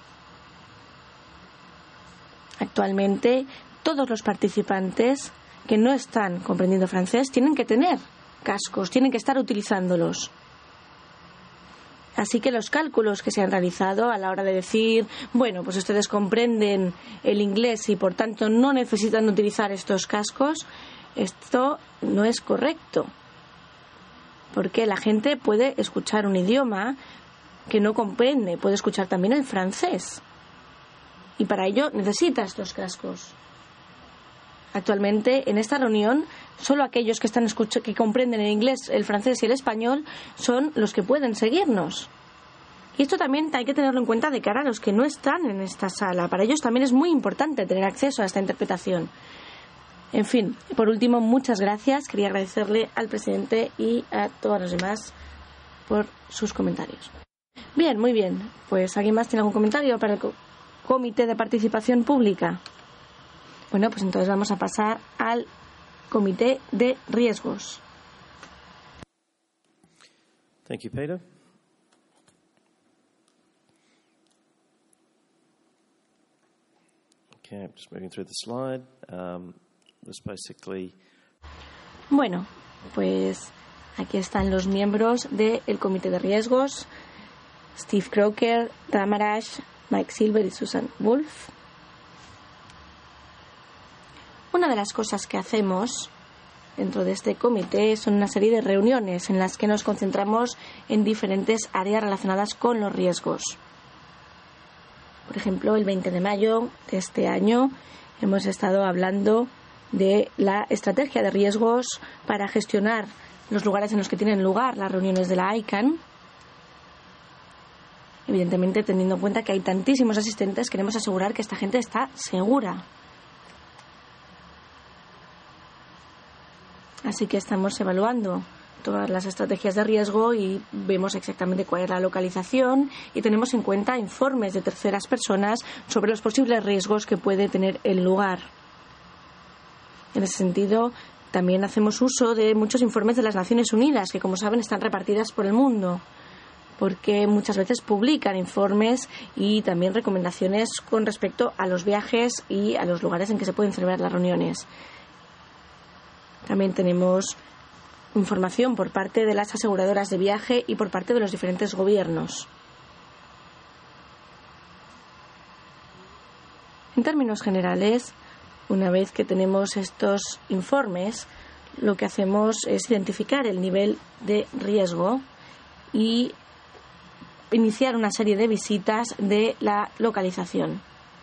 Actualmente, todos los participantes que no están comprendiendo francés tienen que tener cascos, tienen que estar utilizándolos. Así que los cálculos que se han realizado a la hora de decir, bueno, pues ustedes comprenden el inglés y por tanto no necesitan utilizar estos cascos, esto no es correcto. Porque la gente puede escuchar un idioma que no comprende, puede escuchar también el francés. Y para ello necesita estos cascos. Actualmente, en esta reunión, solo aquellos que están escuch- que comprenden el inglés, el francés y el español son los que pueden seguirnos. Y esto también hay que tenerlo en cuenta de cara a los que no están en esta sala. Para ellos también es muy importante tener acceso a esta interpretación. En fin, por último, muchas gracias. Quería agradecerle al presidente y a todos los demás por sus comentarios. Bien, muy bien. Pues, ¿alguien más tiene algún comentario para el co- Comité de Participación Pública? Bueno, pues entonces vamos a pasar al Comité de Riesgos. Thank you, Peter. Okay, I'm just moving through the slide. Um, this basically... Bueno, pues aquí están los miembros del Comité de Riesgos: Steve Croker, Dhammaraj, Mike Silver y Susan Wolf. Una de las cosas que hacemos dentro de este comité son una serie de reuniones en las que nos concentramos en diferentes áreas relacionadas con los riesgos. Por ejemplo, el veinte de mayo de este año hemos estado hablando de la estrategia de riesgos para gestionar los lugares en los que tienen lugar las reuniones de la I C A N. Evidentemente, teniendo en cuenta que hay tantísimos asistentes, queremos asegurar que esta gente está segura. Así que estamos evaluando todas las estrategias de riesgo y vemos exactamente cuál es la localización y tenemos en cuenta informes de terceras personas sobre los posibles riesgos que puede tener el lugar. En ese sentido, también hacemos uso de muchos informes de las Naciones Unidas, que, como saben, están repartidas por el mundo, porque muchas veces publican informes y también recomendaciones con respecto a los viajes y a los lugares en que se pueden celebrar las reuniones. También tenemos información por parte de las aseguradoras de viaje y por parte de los diferentes gobiernos. En términos generales, una vez que tenemos estos informes, lo que hacemos es identificar el nivel de riesgo y iniciar una serie de visitas de la localización.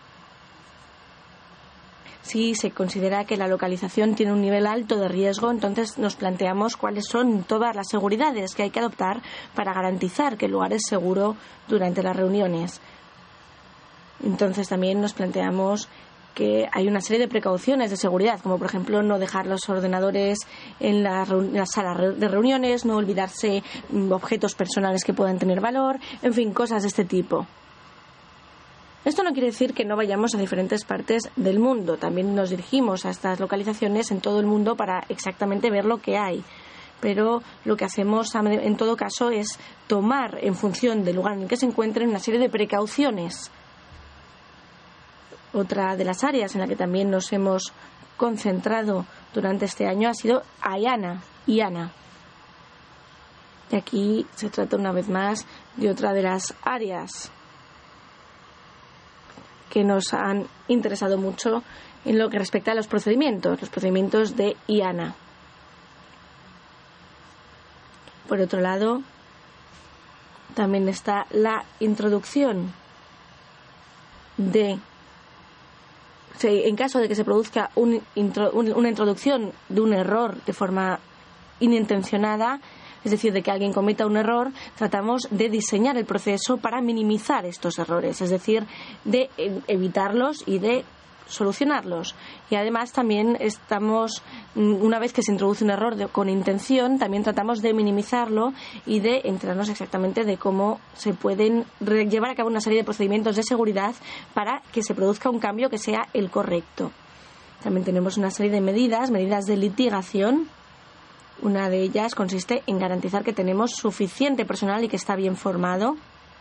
Si se considera que la localización tiene un nivel alto de riesgo, entonces nos planteamos cuáles son todas las seguridades que hay que adoptar para garantizar que el lugar es seguro durante las reuniones. Entonces también nos planteamos que hay una serie de precauciones de seguridad, como por ejemplo no dejar los ordenadores en la, en la sala de reuniones, no olvidarse objetos personales que puedan tener valor, en fin, cosas de este tipo. Esto no quiere decir que no vayamos a diferentes partes del mundo. También nos dirigimos a estas localizaciones en todo el mundo para exactamente ver lo que hay. Pero lo que hacemos en todo caso es tomar en función del lugar en el que se encuentren una serie de precauciones. Otra de las áreas en la que también nos hemos concentrado durante este año ha sido IANA. IANA. Y aquí se trata una vez más de otra de las áreas que nos han interesado mucho en lo que respecta a los procedimientos, los procedimientos de IANA. Por otro lado, también está la introducción de, en caso de que se produzca un, una introducción de un error de forma inintencionada, es decir, de que alguien cometa un error, tratamos de diseñar el proceso para minimizar estos errores, es decir, de evitarlos y de solucionarlos. Y además también estamos, una vez que se introduce un error de, con intención, también tratamos de minimizarlo y de enterarnos exactamente de cómo se pueden llevar a cabo una serie de procedimientos de seguridad para que se produzca un cambio que sea el correcto. También tenemos una serie de medidas, medidas de litigación. Una de ellas consiste en garantizar que tenemos suficiente personal y que está bien formado.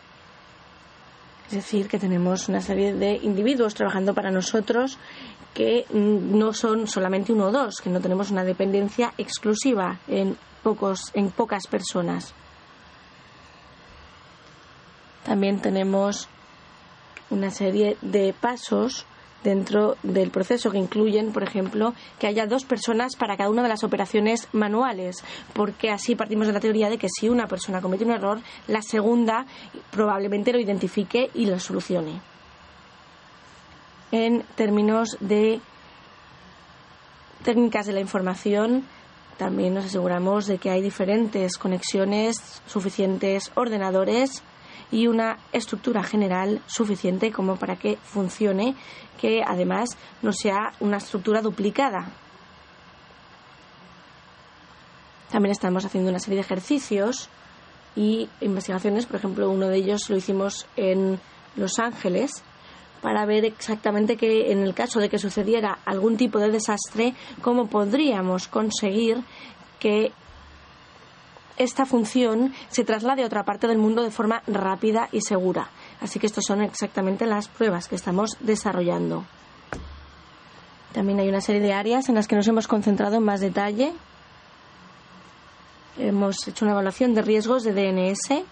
Es decir, que tenemos una serie de individuos trabajando para nosotros que no son solamente uno o dos, que no tenemos una dependencia exclusiva en, pocos, en pocas personas. También tenemos una serie de pasos dentro del proceso que incluyen, por ejemplo, que haya dos personas para cada una de las operaciones manuales, porque así partimos de la teoría de que si una persona comete un error, la segunda probablemente lo identifique y lo solucione. En términos de técnicas de la información, también nos aseguramos de que hay diferentes conexiones, suficientes ordenadores y una estructura general suficiente como para que funcione, que además no sea una estructura duplicada. También estamos haciendo una serie de ejercicios y investigaciones, por ejemplo, uno de ellos lo hicimos en Los Ángeles, para ver exactamente que en el caso de que sucediera algún tipo de desastre, cómo podríamos conseguir que esta función se traslade a otra parte del mundo de forma rápida y segura. Así que estas son exactamente las pruebas que estamos desarrollando. También hay una serie de áreas en las que nos hemos concentrado en más detalle. Hemos hecho una evaluación de riesgos de D N S.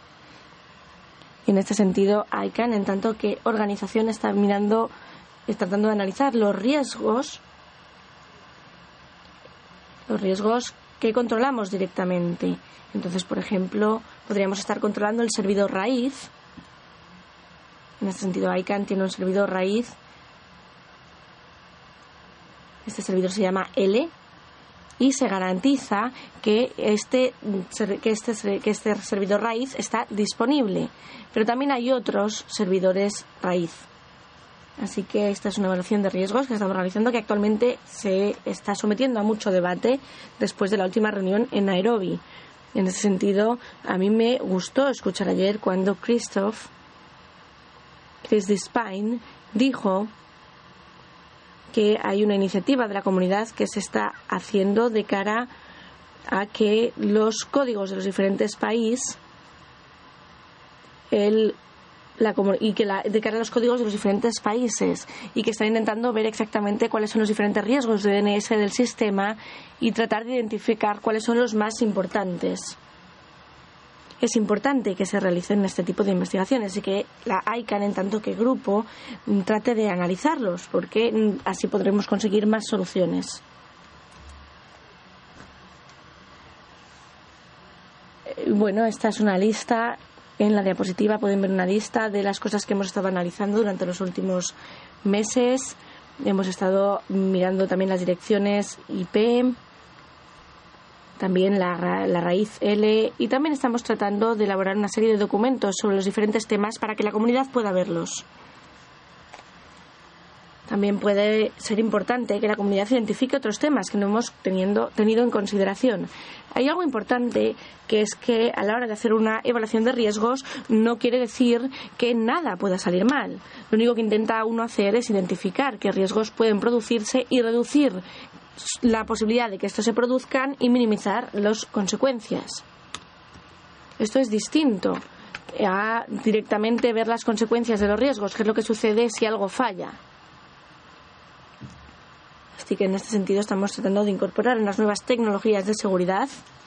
Y en este sentido, ICANN, en tanto que organización, está mirando, está tratando de analizar los riesgos, los riesgos que controlamos directamente. Entonces, por ejemplo, podríamos estar controlando el servidor raíz. En este sentido, ICANN tiene un servidor raíz. Este servidor se llama L y se garantiza que este, que este, que este servidor raíz está disponible. Pero también hay otros servidores raíz. Así que esta es una evaluación de riesgos que estamos realizando, que actualmente se está sometiendo a mucho debate después de la última reunión en Nairobi. En ese sentido, a mí me gustó escuchar ayer cuando Christoph, Chris Despine, dijo que hay una iniciativa de la comunidad que se está haciendo de cara a que los códigos de los diferentes países, el la, y que la, de cara a los códigos de los diferentes países, y que están intentando ver exactamente cuáles son los diferentes riesgos de D N S del sistema y tratar de identificar cuáles son los más importantes. Es importante que se realicen este tipo de investigaciones y que la I C A N, en tanto que grupo, trate de analizarlos, porque así podremos conseguir más soluciones. Bueno, esta es una lista. En la diapositiva pueden ver una lista de las cosas que hemos estado analizando durante los últimos meses. Hemos estado mirando también las direcciones I P, también la, ra la raíz L, y también estamos tratando de elaborar una serie de documentos sobre los diferentes temas para que la comunidad pueda verlos. También puede ser importante que la comunidad identifique otros temas que no hemos teniendo, tenido en consideración. Hay algo importante, que es que a la hora de hacer una evaluación de riesgos no quiere decir que nada pueda salir mal. Lo único que intenta uno hacer es identificar qué riesgos pueden producirse y reducir la posibilidad de que estos se produzcan y minimizar las consecuencias. Esto es distinto a directamente ver las consecuencias de los riesgos, que es lo que sucede si algo falla. Así que en este sentido estamos tratando de incorporar unas nuevas tecnologías de seguridad,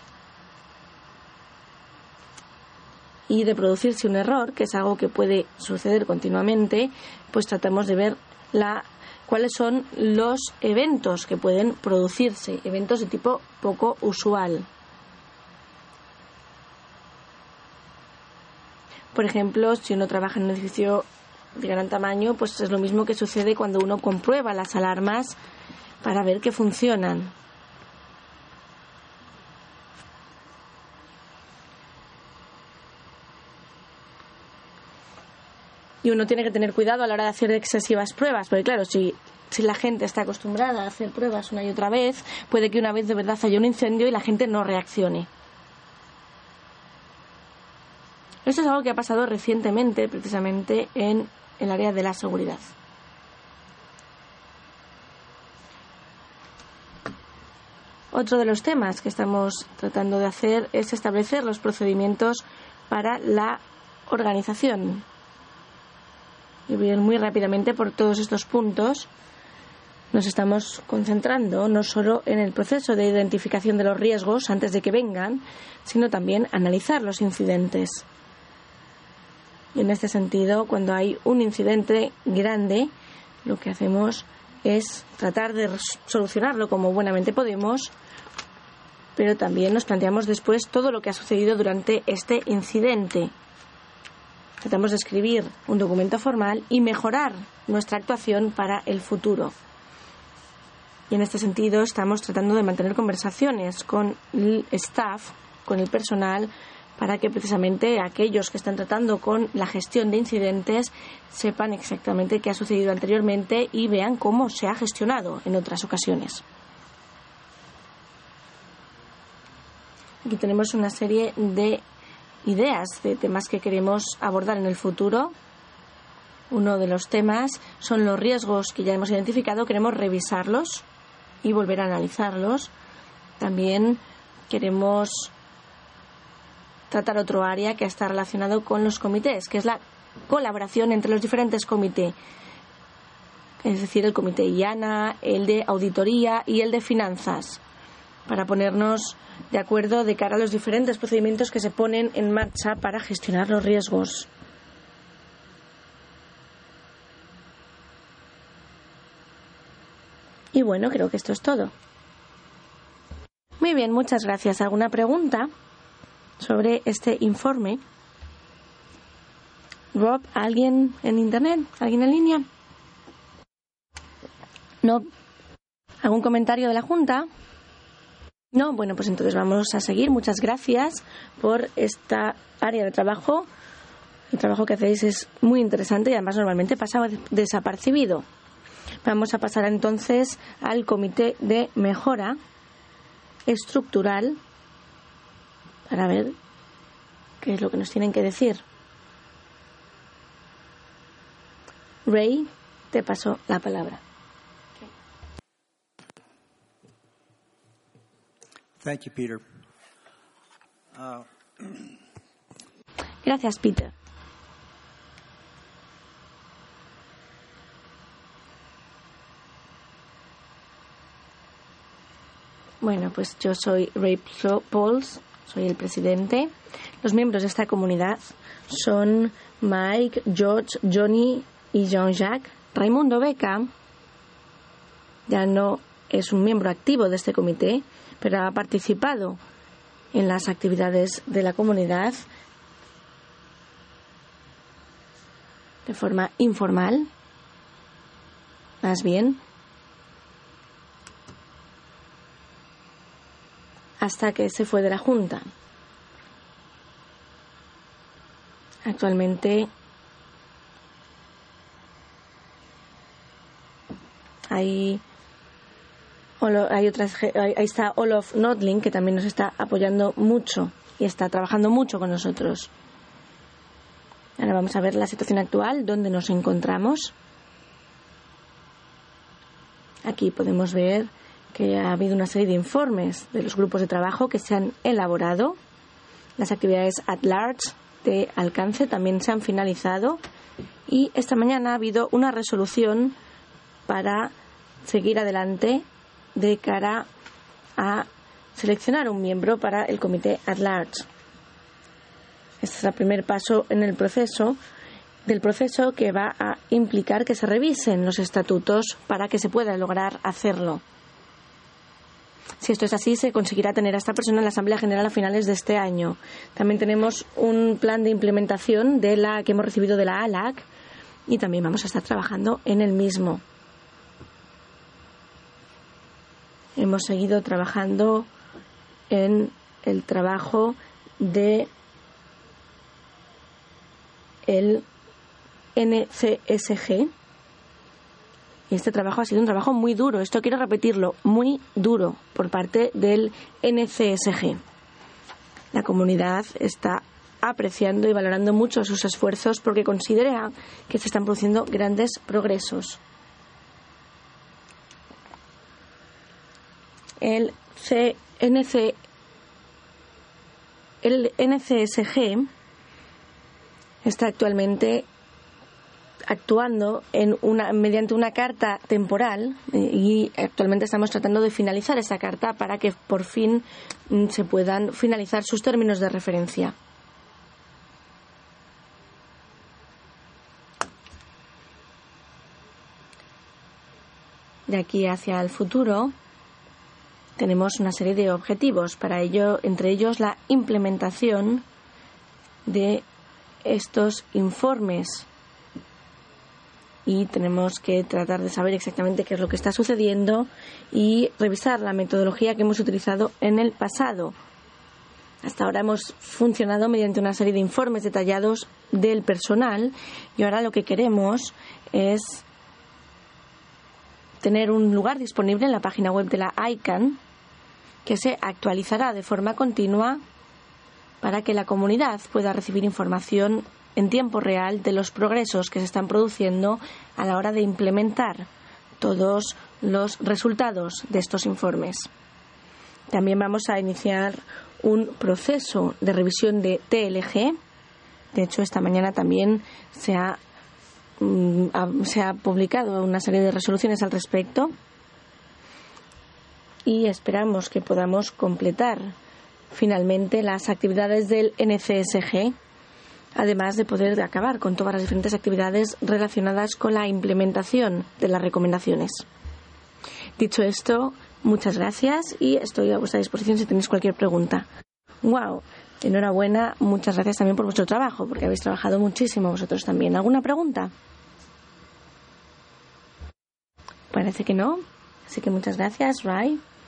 y de producirse un error, que es algo que puede suceder continuamente, pues tratamos de ver la, cuáles son los eventos que pueden producirse, eventos de tipo poco usual. Por ejemplo, si uno trabaja en un edificio de gran tamaño, pues es lo mismo que sucede cuando uno comprueba las alarmas para ver que funcionan. Y uno tiene que tener cuidado a la hora de hacer excesivas pruebas, porque claro, si, si la gente está acostumbrada a hacer pruebas una y otra vez, puede que una vez de verdad haya un incendio y la gente no reaccione. Esto es algo que ha pasado recientemente, precisamente en el área de la seguridad. Otro de los temas que estamos tratando de hacer es establecer los procedimientos para la organización. Y bien, muy rápidamente por todos estos puntos nos estamos concentrando no solo en el proceso de identificación de los riesgos antes de que vengan, sino también analizar los incidentes. Y en este sentido, cuando hay un incidente grande, lo que hacemos es tratar de solucionarlo como buenamente podemos, pero también nos planteamos después todo lo que ha sucedido durante este incidente. Tratamos de escribir un documento formal y mejorar nuestra actuación para el futuro. Y en este sentido estamos tratando de mantener conversaciones con el staff, con el personal, para que precisamente aquellos que están tratando con la gestión de incidentes sepan exactamente qué ha sucedido anteriormente y vean cómo se ha gestionado en otras ocasiones. Aquí tenemos una serie de ideas de temas que queremos abordar en el futuro. Uno de los temas son los riesgos que ya hemos identificado. Queremos revisarlos y volver a analizarlos. También queremos tratar otro área que está relacionado con los comités, que es la colaboración entre los diferentes comités, es decir, el comité I A N A, el de auditoría y el de finanzas, para ponernos de acuerdo de cara a los diferentes procedimientos que se ponen en marcha para gestionar los riesgos. Y bueno, creo que esto es todo. Muy bien, muchas gracias. ¿Alguna pregunta sobre este informe? Rob, ¿alguien en internet? ¿Alguien en línea? ¿No? ¿Algún comentario de la Junta? No, bueno, pues entonces vamos a seguir. Muchas gracias por esta área de trabajo. El trabajo que hacéis es muy interesante y además normalmente pasa desapercibido. Vamos a pasar entonces al comité de mejora estructural para ver qué es lo que nos tienen que decir. Ray, te paso la palabra. Thank you, Peter. Uh, Gracias, Peter. Bueno, pues yo soy Ray Pauls, soy el presidente. Los miembros de esta comunidad son Mike, George, Johnny y Jean-Jacques. Raimundo Beca ya no es un miembro activo de este comité, pero ha participado en las actividades de la comunidad de forma informal, más bien, hasta que se fue de la Junta. Actualmente hay, hay otras, ahí está Olof Nordling, que también nos está apoyando mucho y está trabajando mucho con nosotros. Ahora vamos a ver la situación actual, donde nos encontramos. Aquí podemos ver que ha habido una serie de informes de los grupos de trabajo que se han elaborado. Las actividades at large de alcance también se han finalizado. Y esta mañana ha habido una resolución para seguir adelante de cara a seleccionar un miembro para el comité at large. Este es el primer paso en el proceso del proceso que va a implicar que se revisen los estatutos para que se pueda lograr hacerlo. Si esto es así, se conseguirá tener a esta persona en la Asamblea General a finales de este año. También tenemos un plan de implementación de la que hemos recibido de la A L A C y también vamos a estar trabajando en el mismo. Hemos seguido trabajando en el trabajo de el N C S G. Y este trabajo ha sido un trabajo muy duro. Esto quiero repetirlo, muy duro por parte del N C S G. La comunidad está apreciando y valorando mucho sus esfuerzos porque considera que se están produciendo grandes progresos. El C N C, el N C S G está actualmente actuando en una, mediante una carta temporal y actualmente estamos tratando de finalizar esa carta para que por fin se puedan finalizar sus términos de referencia. De aquí hacia el futuro tenemos una serie de objetivos. Para ello, entre ellos, la implementación de estos informes. Y tenemos que tratar de saber exactamente qué es lo que está sucediendo y revisar la metodología que hemos utilizado en el pasado. Hasta ahora hemos funcionado mediante una serie de informes detallados del personal y ahora lo que queremos es tener un lugar disponible en la página web de la I C A N que se actualizará de forma continua para que la comunidad pueda recibir información en tiempo real de los progresos que se están produciendo a la hora de implementar todos los resultados de estos informes. También vamos a iniciar un proceso de revisión de T L G. De hecho, esta mañana también se ha, mm, se ha publicado una serie de resoluciones al respecto y esperamos que podamos completar finalmente las actividades del N C S G, además de poder acabar con todas las diferentes actividades relacionadas con la implementación de las recomendaciones. Dicho esto, muchas gracias y estoy a vuestra disposición si tenéis cualquier pregunta. ¡Wow! Enhorabuena, muchas gracias también por vuestro trabajo, porque habéis trabajado muchísimo vosotros también. ¿Alguna pregunta? Parece que no. Así que muchas gracias, Ray.